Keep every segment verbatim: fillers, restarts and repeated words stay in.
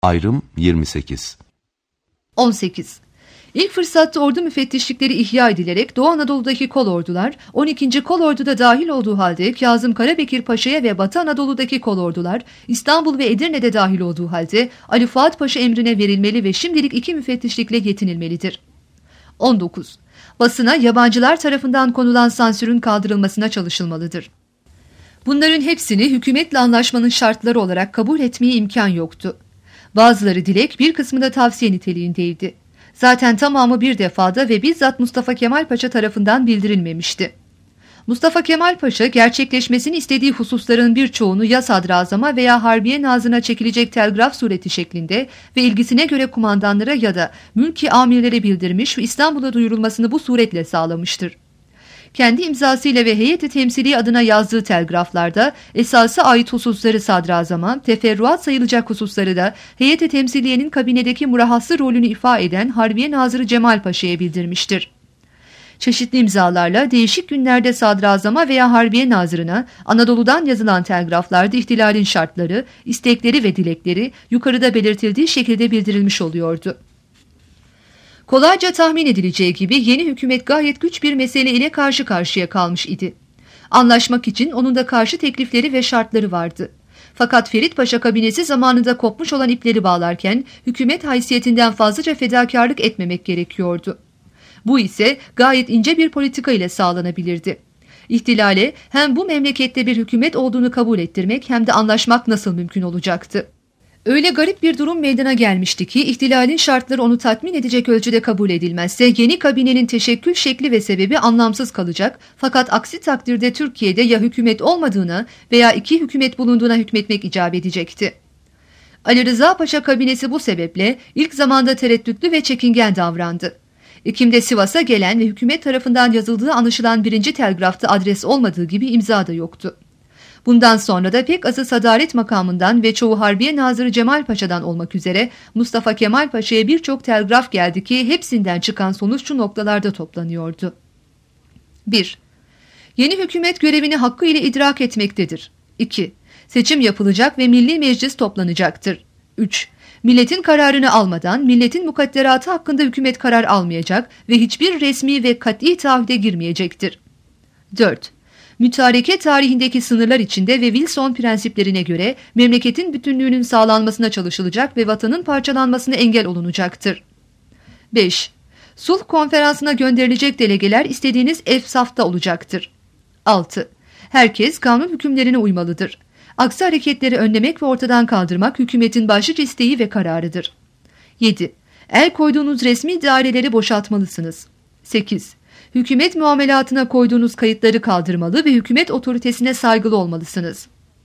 Ayrım yirmi sekiz. on sekiz. İlk fırsatta ordu müfettişlikleri ihya edilerek Doğu Anadolu'daki kolordular, on ikinci kolorduda dahil olduğu halde Kazım Karabekir Paşa'ya ve Batı Anadolu'daki kolordular, İstanbul ve Edirne'de dahil olduğu halde Ali Fuat Paşa emrine verilmeli ve şimdilik iki müfettişlikle yetinilmelidir. on dokuz. Basına yabancılar tarafından konulan sansürün kaldırılmasına çalışılmalıdır. Bunların hepsini hükümetle anlaşmanın şartları olarak kabul etmeye imkan yoktu. Bazıları dilek, bir kısmı da tavsiye niteliğindeydi. Zaten tamamı bir defada ve bizzat Mustafa Kemal Paşa tarafından bildirilmemişti. Mustafa Kemal Paşa gerçekleşmesini istediği hususların birçoğunu ya sadrazama veya harbiye nazırına çekilecek telgraf sureti şeklinde ve ilgisine göre kumandanlara ya da mülki amirlere bildirmiş ve İstanbul'a duyurulmasını bu suretle sağlamıştır. Kendi imzasıyla ve heyeti temsili adına yazdığı telgraflarda esası ait hususları sadrazama, teferruat sayılacak hususları da heyeti temsiliyenin kabinedeki murahhası rolünü ifa eden Harbiye Nazırı Cemal Paşa'ya bildirmiştir. Çeşitli imzalarla değişik günlerde sadrazama veya Harbiye Nazırına Anadolu'dan yazılan telgraflarda ihtilalin şartları, istekleri ve dilekleri yukarıda belirtildiği şekilde bildirilmiş oluyordu. Kolayca tahmin edileceği gibi yeni hükümet gayet güç bir mesele ile karşı karşıya kalmış idi. Anlaşmak için onun da karşı teklifleri ve şartları vardı. Fakat Ferit Paşa kabinesi zamanında kopmuş olan ipleri bağlarken hükümet haysiyetinden fazlaca fedakarlık etmemek gerekiyordu. Bu ise gayet ince bir politika ile sağlanabilirdi. İhtilale hem bu memlekette bir hükümet olduğunu kabul ettirmek hem de anlaşmak nasıl mümkün olacaktı? Öyle garip bir durum meydana gelmişti ki ihtilalin şartları onu tatmin edecek ölçüde kabul edilmezse yeni kabinenin teşekkül şekli ve sebebi anlamsız kalacak, fakat aksi takdirde Türkiye'de ya hükümet olmadığına veya iki hükümet bulunduğuna hükmetmek icap edecekti. Ali Rıza Paşa kabinesi bu sebeple ilk zamanda tereddütlü ve çekingen davrandı. Ekim'de Sivas'a gelen ve hükümet tarafından yazıldığı anlaşılan birinci telgrafta adres olmadığı gibi imza da yoktu. Bundan sonra da pek azı sadaret makamından ve çoğu Harbiye Nazırı Cemal Paşa'dan olmak üzere Mustafa Kemal Paşa'ya birçok telgraf geldi ki hepsinden çıkan sonuç şu noktalarda toplanıyordu. bir. Yeni hükümet görevini hakkıyla idrak etmektedir. iki. Seçim yapılacak ve Milli Meclis toplanacaktır. üç. Milletin kararını almadan milletin mukadderatı hakkında hükümet karar almayacak ve hiçbir resmi ve kat'i taahhüde girmeyecektir. dört. Mütareke tarihindeki sınırlar içinde ve Wilson prensiplerine göre memleketin bütünlüğünün sağlanmasına çalışılacak ve vatanın parçalanmasına engel olunacaktır. beş. Sulh konferansına gönderilecek delegeler istediğiniz efsafta olacaktır. altı. Herkes kanun hükümlerine uymalıdır. Aksi hareketleri önlemek ve ortadan kaldırmak hükümetin başlıca isteği ve kararıdır. yedi. El koyduğunuz resmi daireleri boşaltmalısınız. sekiz. Hükümet muamelatına koyduğunuz kayıtları kaldırmalı ve hükümet otoritesine saygılı olmalısınız.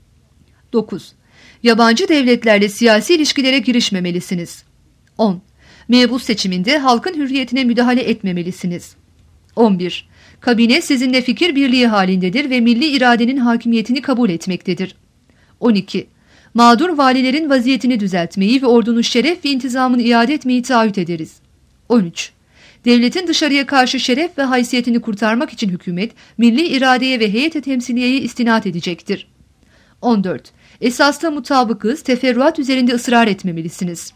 dokuz. Yabancı devletlerle siyasi ilişkilere girişmemelisiniz. on. Mebus seçiminde halkın hürriyetine müdahale etmemelisiniz. on bir. Kabine sizinle fikir birliği halindedir ve milli iradenin hakimiyetini kabul etmektedir. on iki. Mağdur valilerin vaziyetini düzeltmeyi ve ordunun şeref ve intizamını iade etmeyi taahhüt ederiz. on üç. Devletin dışarıya karşı şeref ve haysiyetini kurtarmak için hükümet, milli iradeye ve heyet-i temsiliyeye istinat edecektir. on dört. Esasla mutabıkız, teferruat üzerinde ısrar etmemelisiniz.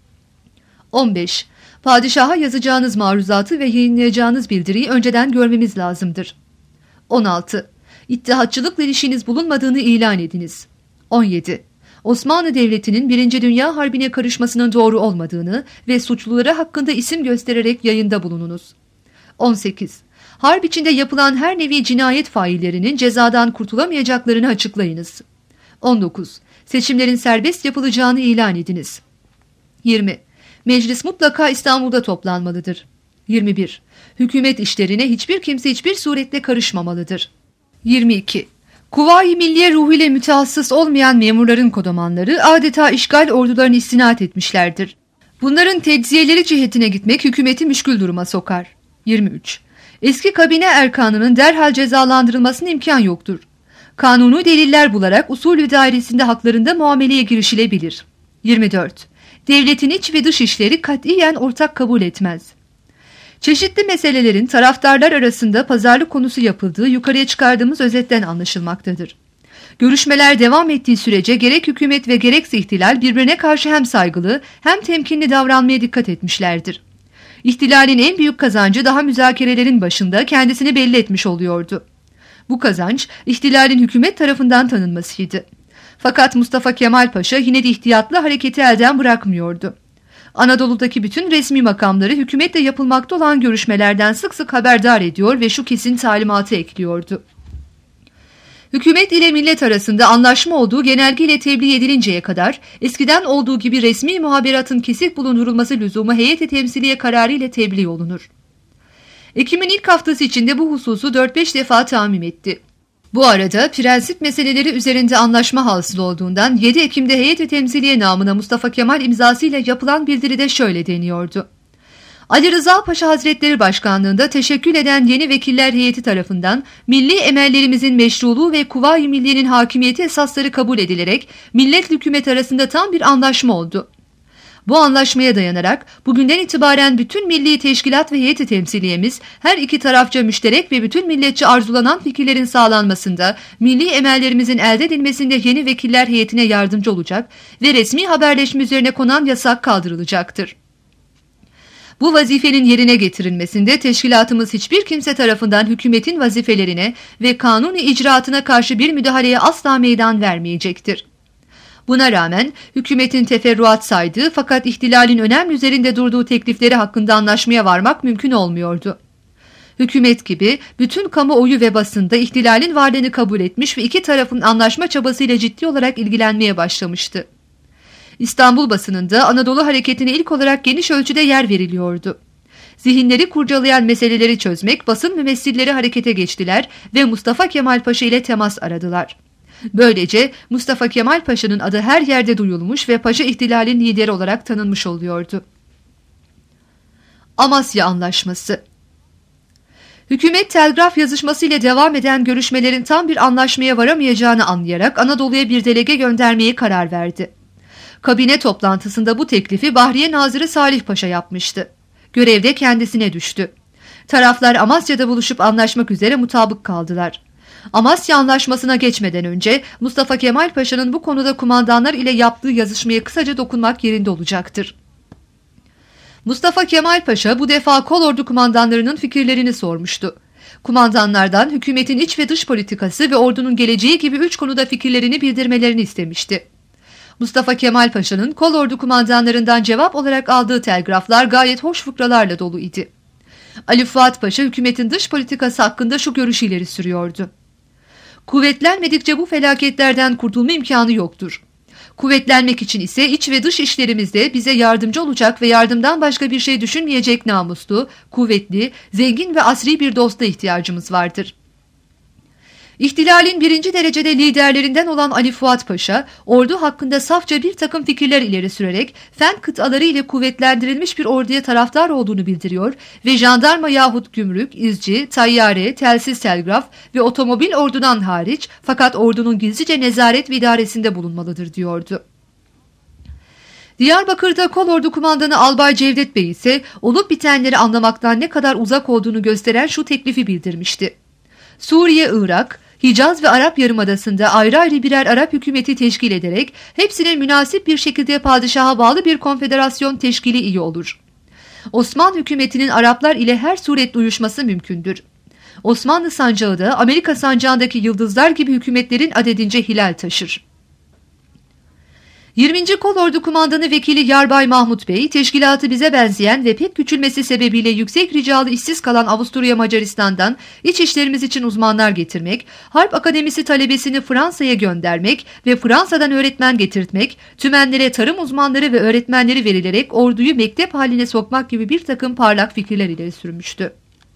on beş. Padişaha yazacağınız maruzatı ve yayınlayacağınız bildiriyi önceden görmemiz lazımdır. on altı. İttihatçılıkla ilişkiniz bulunmadığını ilan ediniz. on yedi. Osmanlı Devleti'nin Birinci Dünya Harbi'ne karışmasının doğru olmadığını ve suçluları hakkında isim göstererek yayında bulununuz. on sekiz. Harp içinde yapılan her nevi cinayet faillerinin cezadan kurtulamayacaklarını açıklayınız. on dokuz. Seçimlerin serbest yapılacağını ilan ediniz. yirmi. Meclis mutlaka İstanbul'da toplanmalıdır. yirmi bir. Hükümet işlerine hiçbir kimse hiçbir surette karışmamalıdır. yirmi iki. Kuvayi Milliye ruhuyla mütehassıs olmayan memurların kodamanları adeta işgal ordularını istinat etmişlerdir. Bunların tecziyeleri cihetine gitmek hükümeti müşkül duruma sokar. yirmi üç. Eski kabine erkanının derhal cezalandırılmasına imkan yoktur. Kanuni deliller bularak usulü dairesinde haklarında muameleye girişilebilir. yirmi dört. Devletin iç ve dış işleri katiyen ortak kabul etmez. Çeşitli meselelerin taraftarlar arasında pazarlık konusu yapıldığı yukarıya çıkardığımız özetten anlaşılmaktadır. Görüşmeler devam ettiği sürece gerek hükümet ve gerekse ihtilal birbirine karşı hem saygılı hem temkinli davranmaya dikkat etmişlerdir. İhtilalin en büyük kazancı daha müzakerelerin başında kendisini belli etmiş oluyordu. Bu kazanç ihtilalin hükümet tarafından tanınmasıydı. Fakat Mustafa Kemal Paşa yine de ihtiyatlı hareketi elden bırakmıyordu. Anadolu'daki bütün resmi makamları hükümetle yapılmakta olan görüşmelerden sık sık haberdar ediyor ve şu kesin talimatı ekliyordu. Hükümet ile millet arasında anlaşma olduğu genelgeyle tebliğ edilinceye kadar eskiden olduğu gibi resmi muhaberatın kesik bulundurulması lüzumu heyet-i temsiliye kararı ile tebliğ olunur. Ekim'in ilk haftası içinde bu hususu dört beş defa tamim etti. Bu arada prensip meseleleri üzerinde anlaşma hasıl olduğundan yedi Ekim'de heyet-i temsiliye namına Mustafa Kemal imzasıyla yapılan bildiride şöyle deniyordu. Ali Rıza Paşa Hazretleri Başkanlığında teşekkül eden yeni vekiller heyeti tarafından milli emellerimizin meşruluğu ve Kuvayi Milliye'nin hakimiyeti esasları kabul edilerek millet hükümet arasında tam bir anlaşma oldu. Bu anlaşmaya dayanarak bugünden itibaren bütün milli teşkilat ve heyeti temsiliyemiz her iki tarafça müşterek ve bütün milletçe arzulanan fikirlerin sağlanmasında, milli emellerimizin elde edilmesinde yeni vekiller heyetine yardımcı olacak ve resmi haberleşme üzerine konan yasak kaldırılacaktır. Bu vazifenin yerine getirilmesinde teşkilatımız hiçbir kimse tarafından hükümetin vazifelerine ve kanuni icraatına karşı bir müdahaleye asla meydan vermeyecektir. Buna rağmen hükümetin teferruat saydığı fakat ihtilalin önemli üzerinde durduğu teklifleri hakkında anlaşmaya varmak mümkün olmuyordu. Hükümet gibi bütün kamuoyu ve basında ihtilalin varlığını kabul etmiş ve iki tarafın anlaşma çabasıyla ciddi olarak ilgilenmeye başlamıştı. İstanbul basınında Anadolu hareketine ilk olarak geniş ölçüde yer veriliyordu. Zihinleri kurcalayan meseleleri çözmek basın mümessilleri harekete geçtiler ve Mustafa Kemal Paşa ile temas aradılar. Böylece Mustafa Kemal Paşa'nın adı her yerde duyulmuş ve Paşa ihtilalin lideri olarak tanınmış oluyordu. Amasya Anlaşması. Hükümet telgraf yazışması ile devam eden görüşmelerin tam bir anlaşmaya varamayacağını anlayarak Anadolu'ya bir delege göndermeye karar verdi. Kabine toplantısında bu teklifi Bahriye Nazırı Salih Paşa yapmıştı. Görevde kendisine düştü. Taraflar Amasya'da buluşup anlaşmak üzere mutabık kaldılar. Amasya Anlaşması'na geçmeden önce Mustafa Kemal Paşa'nın bu konuda kumandanlar ile yaptığı yazışmaya kısaca dokunmak yerinde olacaktır. Mustafa Kemal Paşa bu defa kolordu kumandanlarının fikirlerini sormuştu. Kumandanlardan hükümetin iç ve dış politikası ve ordunun geleceği gibi üç konuda fikirlerini bildirmelerini istemişti. Mustafa Kemal Paşa'nın kolordu kumandanlarından cevap olarak aldığı telgraflar gayet hoş fıkralarla dolu idi. Ali Fuat Paşa hükümetin dış politikası hakkında şu görüşü ileri sürüyordu. Kuvvetlenmedikçe bu felaketlerden kurtulma imkanı yoktur. Kuvvetlenmek için ise iç ve dış işlerimizde bize yardımcı olacak ve yardımdan başka bir şey düşünmeyecek namuslu, kuvvetli, zengin ve asri bir dosta ihtiyacımız vardır. İhtilalin birinci derecede liderlerinden olan Ali Fuat Paşa, ordu hakkında safça bir takım fikirler ileri sürerek fen kıtaları ile kuvvetlendirilmiş bir orduya taraftar olduğunu bildiriyor ve jandarma yahut gümrük, izci, tayyare, telsiz telgraf ve otomobil ordudan hariç fakat ordunun gizlice nezaret ve idaresinde bulunmalıdır diyordu. Diyarbakır'da kolordu kumandanı Albay Cevdet Bey ise olup bitenleri anlamaktan ne kadar uzak olduğunu gösteren şu teklifi bildirmişti. Suriye, Irak, Hicaz ve Arap Yarımadası'nda ayrı ayrı birer Arap hükümeti teşkil ederek hepsinin münasip bir şekilde padişaha bağlı bir konfederasyon teşkili iyi olur. Osmanlı hükümetinin Araplar ile her suretle uyuşması mümkündür. Osmanlı sancağı da Amerika sancağındaki yıldızlar gibi hükümetlerin adedince hilal taşır. yirminci Kolordu Kumandanı Vekili Yarbay Mahmut Bey, teşkilatı bize benzeyen ve pek küçülmesi sebebiyle yüksek ricalı işsiz kalan Avusturya Macaristan'dan iç işlerimiz için uzmanlar getirmek, Harp Akademisi talebesini Fransa'ya göndermek ve Fransa'dan öğretmen getirtmek, tümenlere tarım uzmanları ve öğretmenleri verilerek orduyu mektep haline sokmak gibi bir takım parlak fikirler ileri sürmüştü.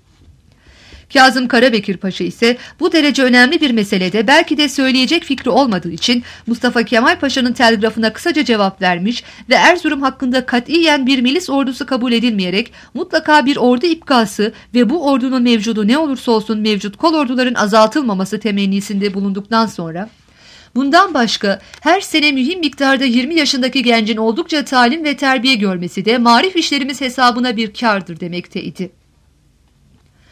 Kazım Karabekir Paşa ise bu derece önemli bir meselede belki de söyleyecek fikri olmadığı için Mustafa Kemal Paşa'nın telgrafına kısaca cevap vermiş ve Erzurum hakkında katiyen bir milis ordusu kabul edilmeyerek mutlaka bir ordu ipkası ve bu ordunun mevcudu ne olursa olsun mevcut kolorduların azaltılmaması temennisinde bulunduktan sonra bundan başka her sene mühim miktarda yirmi yaşındaki gencin oldukça talim ve terbiye görmesi de marif işlerimiz hesabına bir kârdır demekteydi.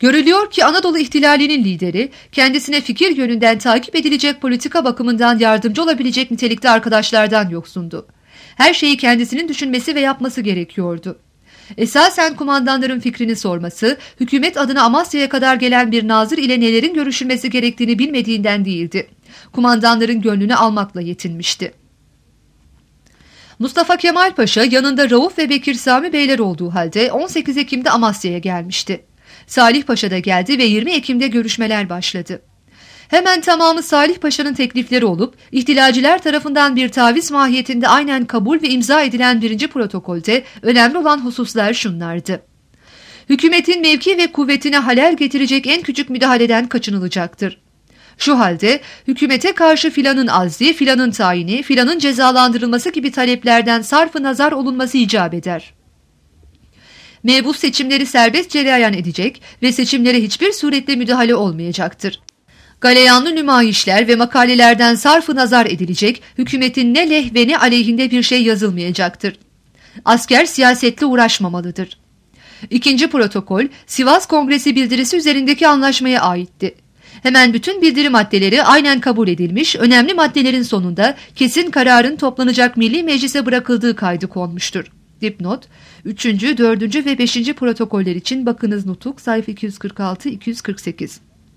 Görülüyor ki Anadolu İhtilali'nin lideri kendisine fikir yönünden takip edilecek politika bakımından yardımcı olabilecek nitelikte arkadaşlardan yoksundu. Her şeyi kendisinin düşünmesi ve yapması gerekiyordu. Esasen kumandanların fikrini sorması, hükümet adına Amasya'ya kadar gelen bir nazır ile nelerin görüşülmesi gerektiğini bilmediğinden değildi. Kumandanların gönlünü almakla yetinmişti. Mustafa Kemal Paşa yanında Rauf ve Bekir Sami Beyler olduğu halde on sekiz Ekim'de Amasya'ya gelmişti. Salih Paşa da geldi ve yirmi Ekim'de görüşmeler başladı. Hemen tamamı Salih Paşa'nın teklifleri olup, ihtilalciler tarafından bir taviz mahiyetinde aynen kabul ve imza edilen birinci protokolde önemli olan hususlar şunlardı. Hükümetin mevki ve kuvvetine halel getirecek en küçük müdahaleden kaçınılacaktır. Şu halde hükümete karşı filanın azli, filanın tayini, filanın cezalandırılması gibi taleplerden sarf-ı nazar olunması icap eder. Mebus seçimleri serbest cereyan edecek ve seçimlere hiçbir suretle müdahale olmayacaktır. Galeyanlı nümayişler ve makalelerden sarf-ı nazar edilecek, hükümetin ne leh ve ne aleyhinde bir şey yazılmayacaktır. Asker siyasetle uğraşmamalıdır. İkinci protokol, Sivas Kongresi bildirisi üzerindeki anlaşmaya aitti. Hemen bütün bildiri maddeleri aynen kabul edilmiş, önemli maddelerin sonunda kesin kararın toplanacak Milli Meclis'e bırakıldığı kaydı konmuştur. Dipnot, üçüncü, dördüncü ve beşinci protokoller için bakınız Nutuk, sayfa iki yüz kırk altı iki yüz kırk sekiz.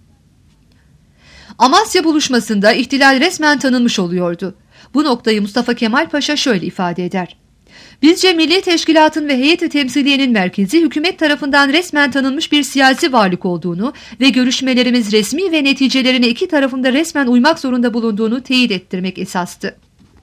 Amasya buluşmasında ihtilal resmen tanınmış oluyordu. Bu noktayı Mustafa Kemal Paşa şöyle ifade eder. Bizce Milli Teşkilatın ve Heyet-i Temsiliye'nin merkezi hükümet tarafından resmen tanınmış bir siyasi varlık olduğunu ve görüşmelerimiz resmi ve neticelerine iki tarafında resmen uymak zorunda bulunduğunu teyit ettirmek esastı.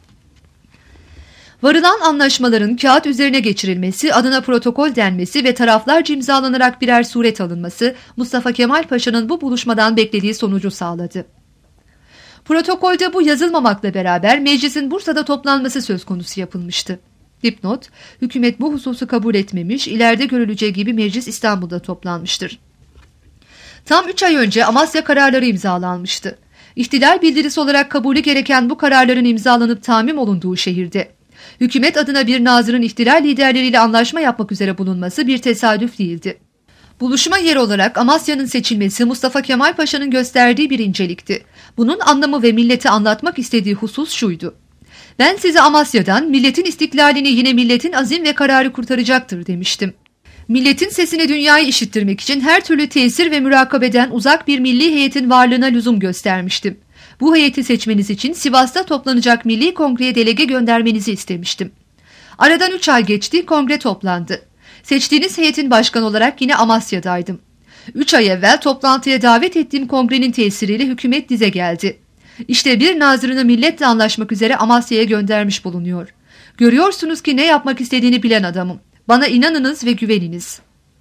Varılan anlaşmaların kağıt üzerine geçirilmesi, adına protokol denmesi ve taraflarca imzalanarak birer suret alınması Mustafa Kemal Paşa'nın bu buluşmadan beklediği sonucu sağladı. Protokolde bu yazılmamakla beraber meclisin Bursa'da toplanması söz konusu yapılmıştı. Dipnot, hükümet bu hususu kabul etmemiş, ileride görüleceği gibi meclis İstanbul'da toplanmıştır. Tam üç ay önce Amasya kararları imzalanmıştı. İhtilal bildirisi olarak kabulü gereken bu kararların imzalanıp tamim olunduğu şehirde hükümet adına bir nazırın ihtilal liderleriyle anlaşma yapmak üzere bulunması bir tesadüf değildi. Buluşma yeri olarak Amasya'nın seçilmesi Mustafa Kemal Paşa'nın gösterdiği bir incelikti. Bunun anlamı ve millete anlatmak istediği husus şuydu. Ben size Amasya'dan milletin istiklalini yine milletin azim ve kararı kurtaracaktır demiştim. Milletin sesini dünyayı işittirmek için her türlü tesir ve mürakabeden uzak bir milli heyetin varlığına lüzum göstermiştim. Bu heyeti seçmeniz için Sivas'ta toplanacak Milli Kongre'ye delege göndermenizi istemiştim. Aradan üç ay geçti, kongre toplandı. Seçtiğiniz heyetin başkanı olarak yine Amasya'daydım. Üç ay evvel toplantıya davet ettiğim kongrenin tesiriyle hükümet dize geldi. İşte bir nazırını milletle anlaşmak üzere Amasya'ya göndermiş bulunuyor. Görüyorsunuz ki ne yapmak istediğini bilen adamım. Bana inanınız ve güveniniz.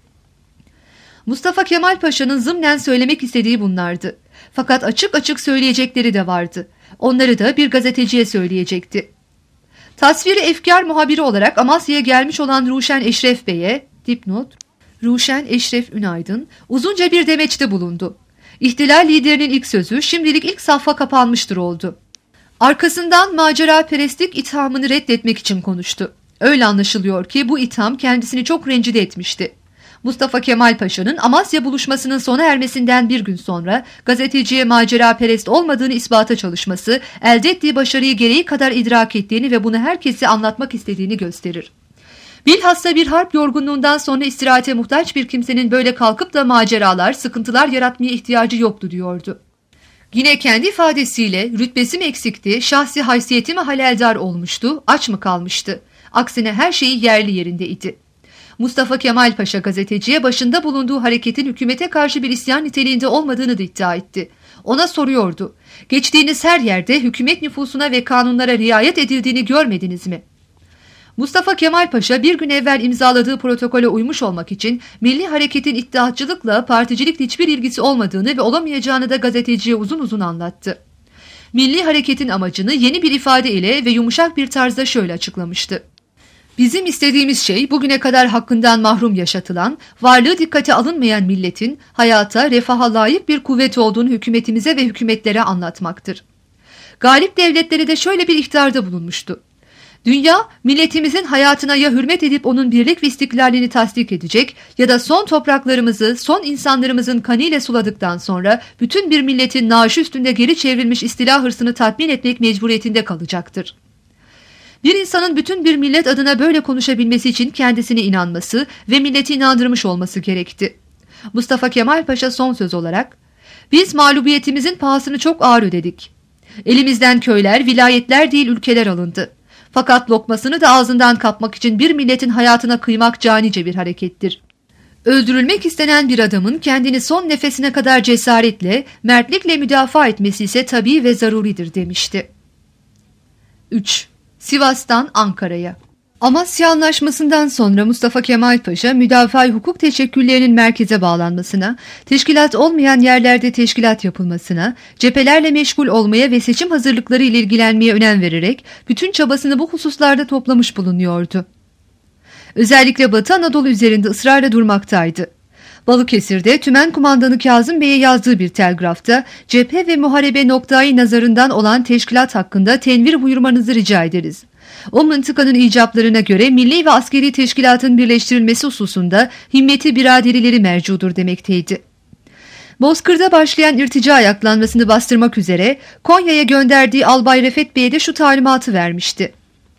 Mustafa Kemal Paşa'nın zımnen söylemek istediği bunlardı. Fakat açık açık söyleyecekleri de vardı. Onları da bir gazeteciye söyleyecekti. Tasviri efkar muhabiri olarak Amasya'ya gelmiş olan Ruşen Eşref Bey'e, dipnot, Ruşen Eşref Ünaydın, uzunca bir demeçte bulundu. İhtilal liderinin ilk sözü şimdilik ilk safha kapanmıştır oldu. Arkasından macera perestlik ithamını reddetmek için konuştu. Öyle anlaşılıyor ki bu itham kendisini çok rencide etmişti. Mustafa Kemal Paşa'nın Amasya buluşmasının sona ermesinden bir gün sonra gazeteciye macera perest olmadığını ispata çalışması, elde ettiği başarıyı gereği kadar idrak ettiğini ve bunu herkese anlatmak istediğini gösterir. Bilhassa bir harp yorgunluğundan sonra istirahate muhtaç bir kimsenin böyle kalkıp da maceralar, sıkıntılar yaratmaya ihtiyacı yoktu diyordu. Yine kendi ifadesiyle rütbesi mi eksikti, şahsi haysiyeti mi haleldar olmuştu, aç mı kalmıştı? Aksine her şeyi yerli yerindeydi. Mustafa Kemal Paşa gazeteciye başında bulunduğu hareketin hükümete karşı bir isyan niteliğinde olmadığını da iddia etti. Ona soruyordu. Geçtiğiniz her yerde hükümet nüfusuna ve kanunlara riayet edildiğini görmediniz mi? Mustafa Kemal Paşa bir gün evvel imzaladığı protokole uymuş olmak için milli hareketin iddiatçılıkla particilikle hiçbir ilgisi olmadığını ve olamayacağını da gazeteciye uzun uzun anlattı. Milli hareketin amacını yeni bir ifade ile ve yumuşak bir tarzda şöyle açıklamıştı. Bizim istediğimiz şey bugüne kadar hakkından mahrum yaşatılan, varlığı dikkate alınmayan milletin hayata, refaha layık bir kuvvet olduğunu hükümetimize ve hükümetlere anlatmaktır. Galip devletleri de şöyle bir ihtarda bulunmuştu. Dünya, milletimizin hayatına ya hürmet edip onun birlik ve istiklalini tasdik edecek ya da son topraklarımızı, son insanlarımızın kanıyla suladıktan sonra bütün bir milletin naaşı üstünde geri çevrilmiş istila hırsını tatmin etmek mecburiyetinde kalacaktır. Bir insanın bütün bir millet adına böyle konuşabilmesi için kendisine inanması ve milleti inandırmış olması gerekti. Mustafa Kemal Paşa son söz olarak, "Biz mağlubiyetimizin pahasını çok ağır ödedik. Elimizden köyler, vilayetler değil ülkeler alındı. Fakat lokmasını da ağzından kapmak için bir milletin hayatına kıymak canice bir harekettir. Öldürülmek istenen bir adamın kendini son nefesine kadar cesaretle, mertlikle müdafaa etmesi ise tabii ve zaruridir" demişti. üç. Sivas'tan Ankara'ya. Amasya Anlaşması'ndan sonra Mustafa Kemal Paşa, müdafaa hukuk teşekküllerinin merkeze bağlanmasına, teşkilat olmayan yerlerde teşkilat yapılmasına, cephelerle meşgul olmaya ve seçim hazırlıkları ile ilgilenmeye önem vererek bütün çabasını bu hususlarda toplamış bulunuyordu. Özellikle Batı Anadolu üzerinde ısrarla durmaktaydı. Balıkesir'de Tümen Kumandanı Kazım Bey'e yazdığı bir telgrafta cephe ve muharebe noktayı nazarından olan teşkilat hakkında tenvir buyurmanızı rica ederiz. O mıntıkanın icaplarına göre milli ve askeri teşkilatın birleştirilmesi hususunda himmeti biraderileri mercudur demekteydi. Bozkır'da başlayan irtica ayaklanmasını bastırmak üzere Konya'ya gönderdiği Albay Refet Bey'e de şu talimatı vermişti.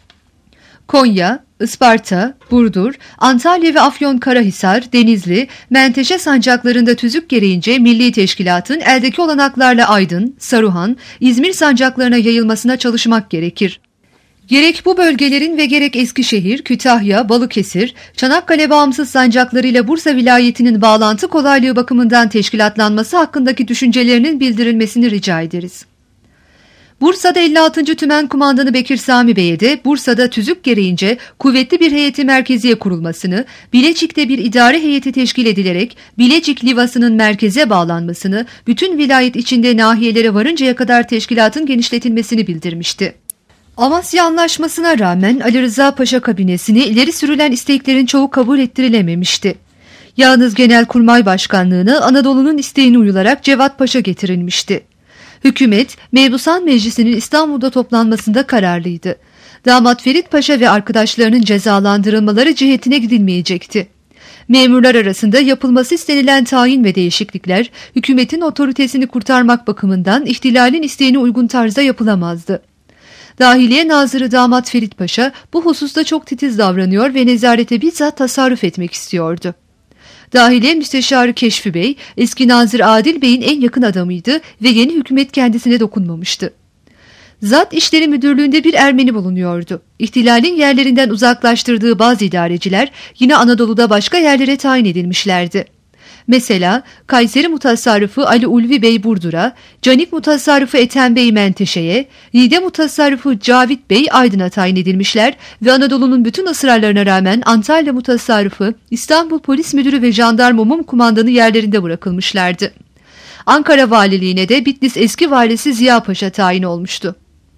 Konya, Isparta, Burdur, Antalya ve Afyonkarahisar, Denizli, Menteşe sancaklarında tüzük gereğince milli teşkilatın eldeki olanaklarla Aydın, Saruhan, İzmir sancaklarına yayılmasına çalışmak gerekir. Gerek bu bölgelerin ve gerek Eskişehir, Kütahya, Balıkesir, Çanakkale bağımsız sancaklarıyla Bursa vilayetinin bağlantı kolaylığı bakımından teşkilatlanması hakkındaki düşüncelerinin bildirilmesini rica ederiz. Bursa'da elli altıncı Tümen Kumandanı Bekir Sami Bey'e de Bursa'da tüzük gereğince kuvvetli bir heyeti merkeziye kurulmasını, Bilecik'te bir idare heyeti teşkil edilerek Bilecik Livası'nın merkeze bağlanmasını, bütün vilayet içinde nahiyelere varıncaya kadar teşkilatın genişletilmesini bildirmişti. Amasya Anlaşması'na rağmen Ali Rıza Paşa kabinesine ileri sürülen isteklerin çoğu kabul ettirilememişti. Yalnız Genelkurmay Başkanlığı'na Anadolu'nun isteğine uyularak Cevat Paşa getirilmişti. Hükümet, Mebusan Meclisi'nin İstanbul'da toplanmasında kararlıydı. Damat Ferit Paşa ve arkadaşlarının cezalandırılmaları cihetine gidilmeyecekti. Memurlar arasında yapılması istenilen tayin ve değişiklikler, hükümetin otoritesini kurtarmak bakımından ihtilalin isteğine uygun tarzda yapılamazdı. Dahiliye Nazırı Damat Ferit Paşa bu hususta çok titiz davranıyor ve nezarete bizzat tasarruf etmek istiyordu. Dahiliye Müsteşarı Keşfi Bey, eski Nazır Adil Bey'in en yakın adamıydı ve yeni hükümet kendisine dokunmamıştı. Zat İşleri Müdürlüğü'nde bir Ermeni bulunuyordu. İhtilalin yerlerinden uzaklaştırdığı bazı idareciler yine Anadolu'da başka yerlere tayin edilmişlerdi. Mesela Kayseri Mutasarrıfı Ali Ulvi Bey Burdur'a, Canik Mutasarrıfı Ethem Bey Menteşe'ye, Niğde Mutasarrıfı Cavit Bey Aydın'a tayin edilmişler ve Anadolu'nun bütün ısrarlarına rağmen Antalya Mutasarrıfı, İstanbul Polis Müdürü ve Jandarma Umum Kumandanı yerlerinde bırakılmışlardı. Ankara Valiliğine de Bitlis eski valisi Ziya Paşa tayin olmuştu.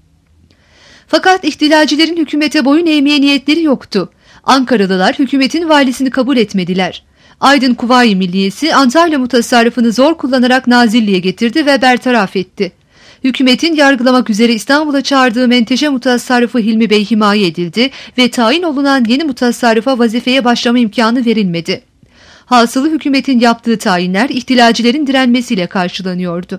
Fakat ihtilalcilerin hükümete boyun eğmeye niyetleri yoktu. Ankaralılar hükümetin valisini kabul etmediler. Aydın Kuvayi Milliyesi Antalya Mutasarrıfını zor kullanarak Nazilli'ye getirdi ve bertaraf etti. Hükümetin yargılamak üzere İstanbul'a çağırdığı Menteşe Mutasarrıfı Hilmi Bey himaye edildi ve tayin olunan yeni mutasarrıfa vazifeye başlama imkanı verilmedi. Hasılı hükümetin yaptığı tayinler ihtilalcilerin direnmesiyle karşılanıyordu.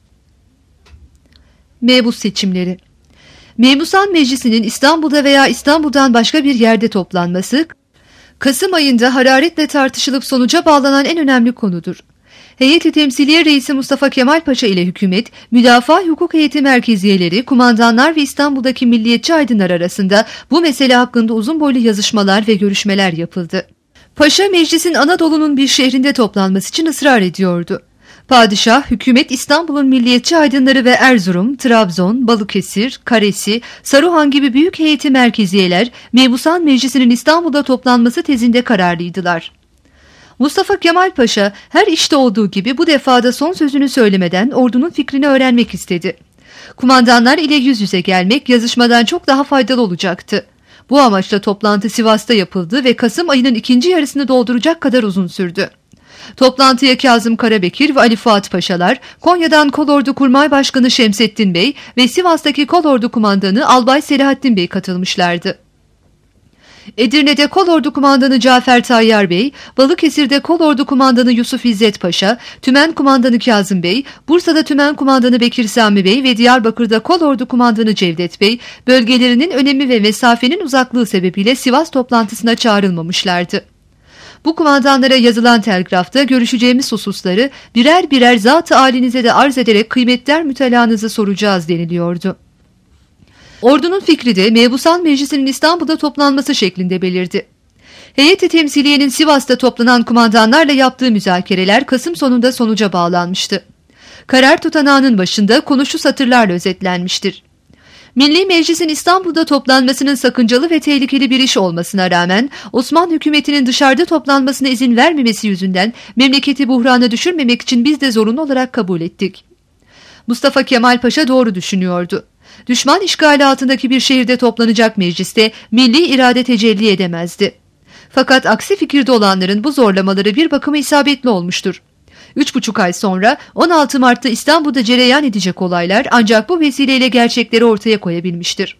Mebus seçimleri. Mebusan Meclisi'nin İstanbul'da veya İstanbul'dan başka bir yerde toplanması, Kasım ayında hararetle tartışılıp sonuca bağlanan en önemli konudur. Heyeti Temsiliye Reisi Mustafa Kemal Paşa ile hükümet, Müdafaa Hukuk Heyeti merkeziyeleri, kumandanlar ve İstanbul'daki milliyetçi aydınlar arasında bu mesele hakkında uzun boylu yazışmalar ve görüşmeler yapıldı. Paşa meclisin Anadolu'nun bir şehrinde toplanması için ısrar ediyordu. Padişah, hükümet İstanbul'un milliyetçi aydınları ve Erzurum, Trabzon, Balıkesir, Karesi, Saruhan gibi büyük heyeti merkeziyeler, Mebusan Meclisi'nin İstanbul'da toplanması tezinde kararlıydılar. Mustafa Kemal Paşa her işte olduğu gibi bu defada son sözünü söylemeden ordunun fikrini öğrenmek istedi. Kumandanlar ile yüz yüze gelmek yazışmadan çok daha faydalı olacaktı. Bu amaçla toplantı Sivas'ta yapıldı ve Kasım ayının ikinci yarısını dolduracak kadar uzun sürdü. Toplantıya Kazım Karabekir ve Ali Fuat Paşalar, Konya'dan Kolordu Kurmay Başkanı Şemsettin Bey ve Sivas'taki Kolordu Kumandanı Albay Selahattin Bey katılmışlardı. Edirne'de Kolordu Kumandanı Cafer Tayyar Bey, Balıkesir'de Kolordu Kumandanı Yusuf İzzet Paşa, Tümen Kumandanı Kazım Bey, Bursa'da Tümen Kumandanı Bekir Sami Bey ve Diyarbakır'da Kolordu Kumandanı Cevdet Bey, bölgelerinin önemi ve mesafenin uzaklığı sebebiyle Sivas toplantısına çağrılmamışlardı. Bu kumandanlara yazılan telgrafta görüşeceğimiz hususları birer birer zat-ı âlinize de arz ederek kıymetler mütelanızı soracağız deniliyordu. Ordunun fikri de Mebusan Meclisi'nin İstanbul'da toplanması şeklinde belirdi. Heyet-i temsiliyenin Sivas'ta toplanan kumandanlarla yaptığı müzakereler Kasım sonunda sonuca bağlanmıştı. Karar tutanağının başında konu şu satırlarla özetlenmiştir. Milli Meclis'in İstanbul'da toplanmasının sakıncalı ve tehlikeli bir iş olmasına rağmen Osmanlı hükümetinin dışarıda toplanmasına izin vermemesi yüzünden memleketi buhrana düşürmemek için biz de zorunlu olarak kabul ettik. Mustafa Kemal Paşa doğru düşünüyordu. Düşman işgali altındaki bir şehirde toplanacak mecliste milli irade tecelli edemezdi. Fakat aksi fikirde olanların bu zorlamaları bir bakıma isabetli olmuştur. Üç buçuk ay sonra on altı Mart'ta İstanbul'da cereyan edecek olaylar ancak bu vesileyle gerçekleri ortaya koyabilmiştir.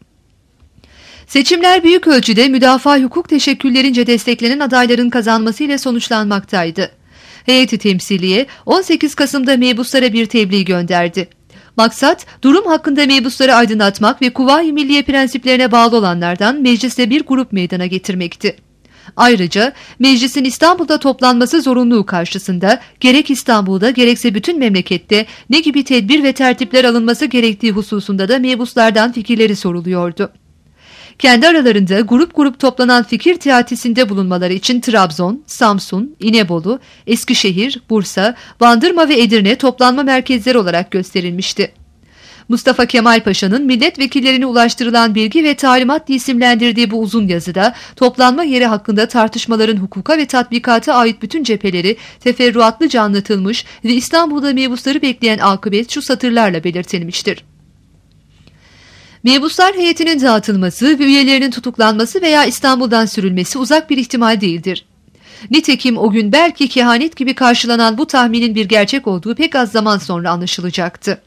Seçimler büyük ölçüde müdafaa hukuk teşekküllerince desteklenen adayların kazanmasıyla sonuçlanmaktaydı. Heyet-i temsiliye on sekiz Kasım'da mebuslara bir tebliğ gönderdi. Maksat, durum hakkında mebusları aydınlatmak ve Kuvayi Milliye prensiplerine bağlı olanlardan mecliste bir grup meydana getirmekti. Ayrıca meclisin İstanbul'da toplanması zorunluluğu karşısında gerek İstanbul'da gerekse bütün memlekette ne gibi tedbir ve tertipler alınması gerektiği hususunda da mebuslardan fikirleri soruluyordu. Kendi aralarında grup grup toplanan fikir teatisinde bulunmaları için Trabzon, Samsun, İnebolu, Eskişehir, Bursa, Bandırma ve Edirne toplanma merkezleri olarak gösterilmişti. Mustafa Kemal Paşa'nın milletvekillerine ulaştırılan bilgi ve talimat diye isimlendirdiği bu uzun yazıda toplanma yeri hakkında tartışmaların hukuka ve tatbikata ait bütün cepheleri teferruatlıca anlatılmış ve İstanbul'da mebusları bekleyen akıbet şu satırlarla belirtilmiştir. Mebuslar heyetinin dağıtılması ve üyelerinin tutuklanması veya İstanbul'dan sürülmesi uzak bir ihtimal değildir. Nitekim o gün belki kehanet gibi karşılanan bu tahminin bir gerçek olduğu pek az zaman sonra anlaşılacaktı.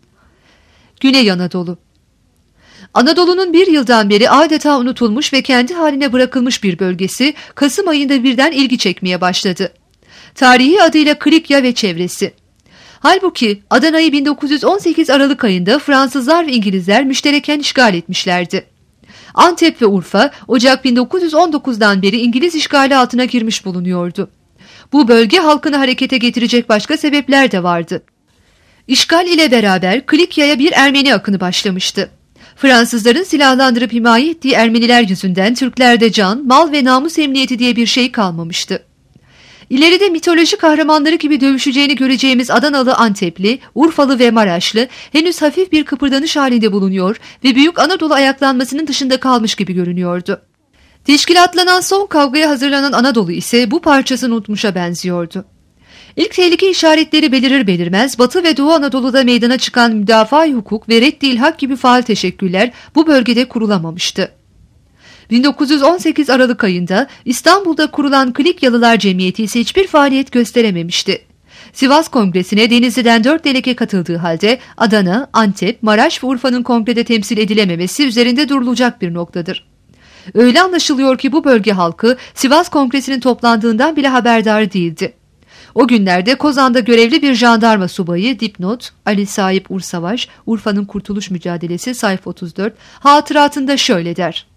Güney Anadolu. Anadolu'nun bir yıldan beri adeta unutulmuş ve kendi haline bırakılmış bir bölgesi Kasım ayında birden ilgi çekmeye başladı. Tarihi adıyla Klikya ve çevresi. Halbuki Adana'yı bin dokuz yüz on sekiz Aralık ayında Fransızlar ve İngilizler müştereken işgal etmişlerdi. Antep ve Urfa Ocak bin dokuz yüz on dokuzdan beri İngiliz işgali altına girmiş bulunuyordu. Bu bölge halkını harekete getirecek başka sebepler de vardı. İşgal ile beraber Klikya'ya bir Ermeni akını başlamıştı. Fransızların silahlandırıp himaye ettiği Ermeniler yüzünden Türklerde can, mal ve namus emniyeti diye bir şey kalmamıştı. İleride mitoloji kahramanları gibi dövüşeceğini göreceğimiz Adanalı Antepli, Urfalı ve Maraşlı henüz hafif bir kıpırdanış halinde bulunuyor ve Büyük Anadolu ayaklanmasının dışında kalmış gibi görünüyordu. Teşkilatlanan son kavgaya hazırlanan Anadolu ise bu parçasını unutmuşa benziyordu. İlk tehlike işaretleri belirir belirmez Batı ve Doğu Anadolu'da meydana çıkan müdafaa-i hukuk ve reddi ilhak gibi faal teşekküller bu bölgede kurulamamıştı. bin dokuz yüz on sekiz Aralık ayında İstanbul'da kurulan Klikyalılar Cemiyeti ise hiçbir faaliyet gösterememişti. Sivas Kongresi'ne Denizli'den dört delege katıldığı halde Adana, Antep, Maraş ve Urfa'nın kongrede temsil edilememesi üzerinde durulacak bir noktadır. Öyle anlaşılıyor ki bu bölge halkı Sivas Kongresi'nin toplandığından bile haberdar değildi. O günlerde Kozan'da görevli bir jandarma subayı dipnot Ali Sahip Ursavaş, Urfa'nın kurtuluş mücadelesi sayfa otuz dört hatıratında şöyle der.